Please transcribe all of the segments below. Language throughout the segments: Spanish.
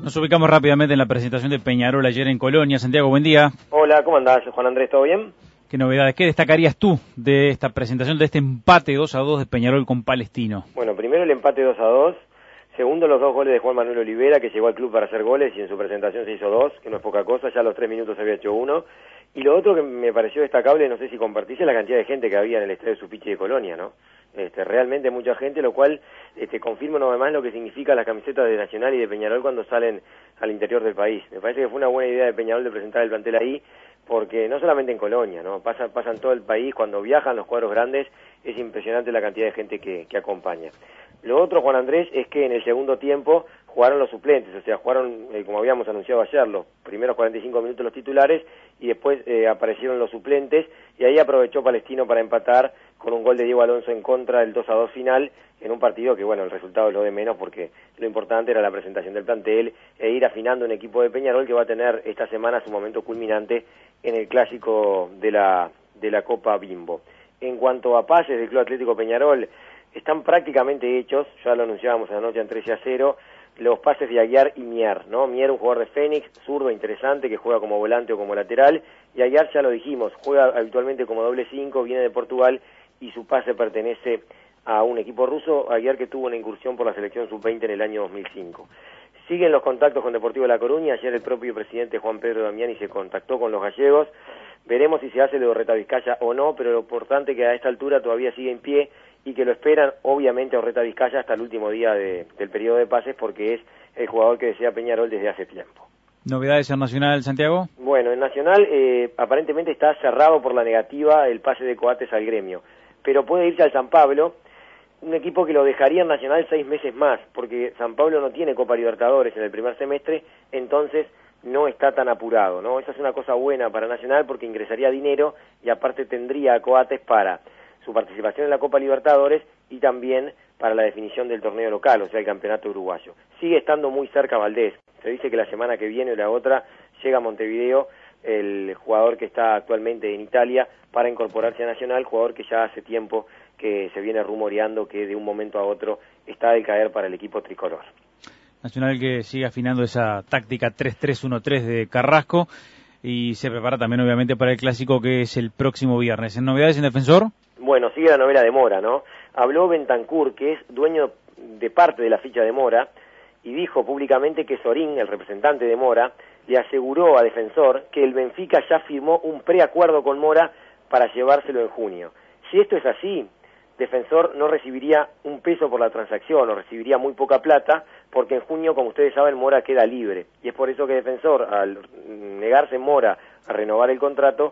Nos ubicamos rápidamente en la presentación de Peñarol ayer en Colonia. Santiago, buen día. Hola, ¿cómo andás, Juan Andrés? ¿Todo bien? ¿Qué novedades? ¿Qué destacarías tú de esta presentación, de este empate 2-2 de Peñarol con Palestino? Bueno, primero el empate 2-2. Segundo, los 2 goles de Juan Manuel Olivera, que llegó al club para hacer goles y en su presentación se hizo 2, que no es poca cosa, ya a los 3 minutos había hecho 1. Y lo otro que me pareció destacable, no sé si compartís, es la cantidad de gente que había en el estadio Supichi de Colonia, ¿no? Realmente mucha gente, lo cual confirma una vez más lo que significa las camisetas de Nacional y de Peñarol cuando salen al interior del país. Me parece que fue una buena idea de Peñarol de presentar el plantel ahí, porque no solamente en Colonia, ¿no? Pasa en todo el país, cuando viajan los cuadros grandes, es impresionante la cantidad de gente que acompaña. Lo otro, Juan Andrés, es que en el segundo tiempo jugaron los suplentes, o sea, jugaron, como habíamos anunciado ayer, los primeros 45 minutos los titulares y después aparecieron los suplentes y ahí aprovechó Palestino para empatar con un gol de Diego Alonso en contra del 2-2 final en un partido que, bueno, el resultado es lo de menos porque lo importante era la presentación del plantel e ir afinando un equipo de Peñarol que va a tener esta semana su momento culminante en el clásico de la Copa Bimbo. En cuanto a pases del Club Atlético Peñarol, están prácticamente hechos, ya lo anunciábamos anoche en 13-0, los pases de Aguiar y Mier, ¿no? Mier, un jugador de Fénix, zurdo, interesante, que juega como volante o como lateral, y Aguiar, ya lo dijimos, juega habitualmente como doble 5, viene de Portugal, y su pase pertenece a un equipo ruso, Aguiar que tuvo una incursión por la selección sub-20 en el año 2005. Siguen los contactos con Deportivo de La Coruña, ayer el propio presidente Juan Pedro Damiani se contactó con los gallegos, veremos si se hace de Orreta Vizcaya o no, pero lo importante es que a esta altura todavía sigue en pie y que lo esperan obviamente a Orreta Vizcaya hasta el último día del periodo de pases porque es el jugador que desea Peñarol desde hace tiempo. ¿Novedades en Nacional, Santiago? Bueno, en Nacional aparentemente está cerrado por la negativa el pase de Coates al Gremio, pero puede irse al San Pablo, un equipo que lo dejaría en Nacional 6 meses más, porque San Pablo no tiene Copa Libertadores en el primer semestre, entonces no está tan apurado, ¿no? Esa es una cosa buena para Nacional porque ingresaría dinero y aparte tendría a Coates para su participación en la Copa Libertadores y también para la definición del torneo local, o sea, el campeonato uruguayo. Sigue estando muy cerca Valdés. Se dice que la semana que viene o la otra llega a Montevideo el jugador que está actualmente en Italia para incorporarse a Nacional, jugador que ya hace tiempo que se viene rumoreando que de un momento a otro está de caer para el equipo tricolor. Nacional que sigue afinando esa táctica 3-3-1-3 de Carrasco y se prepara también obviamente para el clásico que es el próximo viernes. ¿En novedades en Defensor? Bueno, sigue la novela de Mora, ¿no? Habló Bentancur, que es dueño de parte de la ficha de Mora, y dijo públicamente que Sorín, el representante de Mora, le aseguró a Defensor que el Benfica ya firmó un preacuerdo con Mora para llevárselo en junio. Si esto es así, Defensor no recibiría un peso por la transacción, o recibiría muy poca plata, porque en junio, como ustedes saben, Mora queda libre. Y es por eso que Defensor, al negarse Mora a renovar el contrato,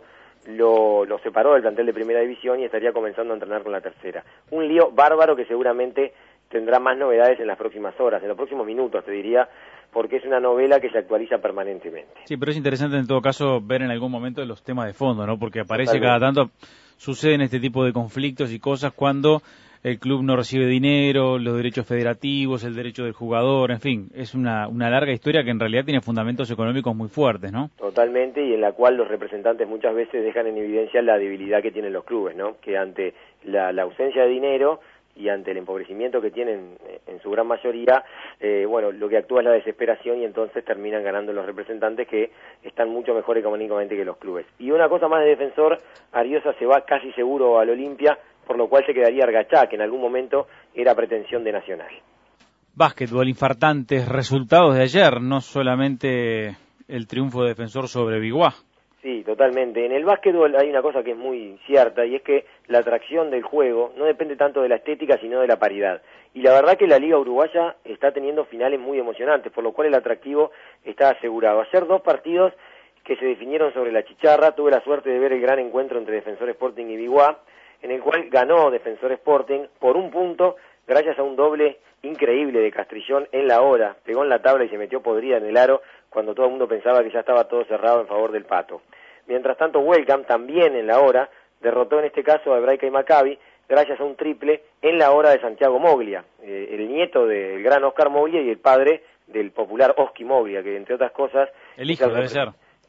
lo separó del plantel de primera división y estaría comenzando a entrenar con la tercera. Un lío bárbaro que seguramente tendrá más novedades en las próximas horas, en los próximos minutos, te diría, porque es una novela que se actualiza permanentemente. Sí, pero es interesante en todo caso ver en algún momento los temas de fondo, ¿no? Porque aparece Totalmente. cada tanto, suceden este tipo de conflictos y cosas cuando el club no recibe dinero, los derechos federativos, el derecho del jugador, en fin, es una larga historia que en realidad tiene fundamentos económicos muy fuertes, ¿no? Totalmente, y en la cual los representantes muchas veces dejan en evidencia la debilidad que tienen los clubes, ¿no? Que ante la ausencia de dinero y ante el empobrecimiento que tienen en su gran mayoría, bueno, lo que actúa es la desesperación y entonces terminan ganando los representantes que están mucho mejor económicamente que los clubes. Y una cosa más de Defensor, Ariosa se va casi seguro al Olimpia, por lo cual se quedaría Argachá, que en algún momento era pretensión de Nacional. Básquetbol, infartantes resultados de ayer, no solamente el triunfo de Defensor sobre Biguá. Sí, totalmente. En el básquetbol hay una cosa que es muy cierta y es que la atracción del juego no depende tanto de la estética sino de la paridad. Y la verdad que la Liga Uruguaya está teniendo finales muy emocionantes, por lo cual el atractivo está asegurado. Ayer 2 partidos que se definieron sobre la chicharra, tuve la suerte de ver el gran encuentro entre Defensor Sporting y Biguá, en el cual ganó Defensor Sporting por 1 punto gracias a un doble increíble de Castrillón en la hora. Pegó en la tabla y se metió podrida en el aro cuando todo el mundo pensaba que ya estaba todo cerrado en favor del Pato. Mientras tanto, Welcome, también en la hora, derrotó en este caso a Hebraica y Maccabi gracias a un triple en la hora de Santiago Moglia, el nieto del gran Oscar Moglia y el padre del popular Oski Moglia, que entre otras cosas... El hijo debe ser.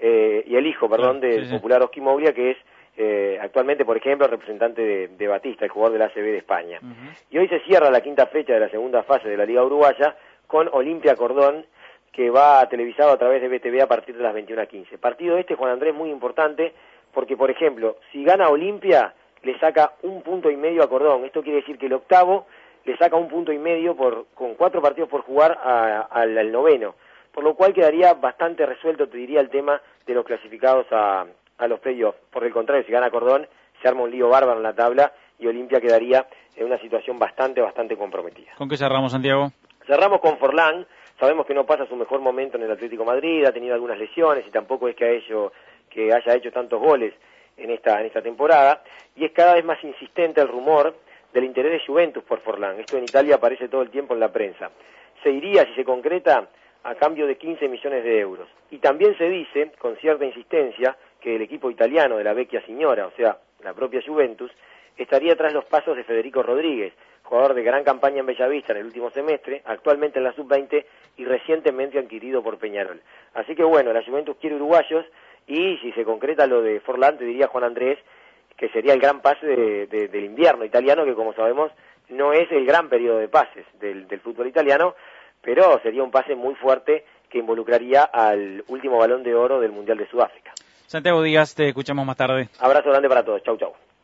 Y el hijo, perdón, Claro, del popular Oski Moglia, que es actualmente, por ejemplo, representante de Batista, el jugador del ACB de España. Y hoy se cierra la 5ª fecha de la segunda fase de la Liga Uruguaya con Olimpia Cordón, que va televisado a través de BTV a partir de las 21:15. Partido Juan Andrés, muy importante, porque, por ejemplo, si gana Olimpia, le saca 1,5 puntos a Cordón. Esto quiere decir que el octavo le saca 1,5 puntos con 4 partidos por jugar al noveno, por lo cual quedaría bastante resuelto, te diría, el tema de los clasificados a los playoffs. Por el contrario, si gana Cordón, se arma un lío bárbaro en la tabla y Olimpia quedaría en una situación bastante comprometida. ¿Con qué cerramos, Santiago? Cerramos con Forlán. Sabemos que no pasa su mejor momento en el Atlético Madrid, ha tenido algunas lesiones y tampoco es que haya hecho tantos goles en esta temporada, y es cada vez más insistente el rumor del interés de Juventus por Forlán. Esto en Italia aparece todo el tiempo en la prensa. Se iría, si se concreta, a cambio de 15 millones de euros. Y también se dice, con cierta insistencia, que el equipo italiano de la Vecchia Signora, o sea, la propia Juventus, estaría tras los pasos de Federico Rodríguez, jugador de gran campaña en Bellavista en el último semestre, actualmente en la sub-20 y recientemente adquirido por Peñarol. Así que bueno, la Juventus quiere uruguayos y si se concreta lo de Forlán, te diría Juan Andrés, que sería el gran pase del invierno italiano, que como sabemos no es el gran periodo de pases del fútbol italiano, pero sería un pase muy fuerte que involucraría al último Balón de Oro del Mundial de Sudáfrica. Santiago Díaz, te escuchamos más tarde. Abrazo grande para todos, chau chau.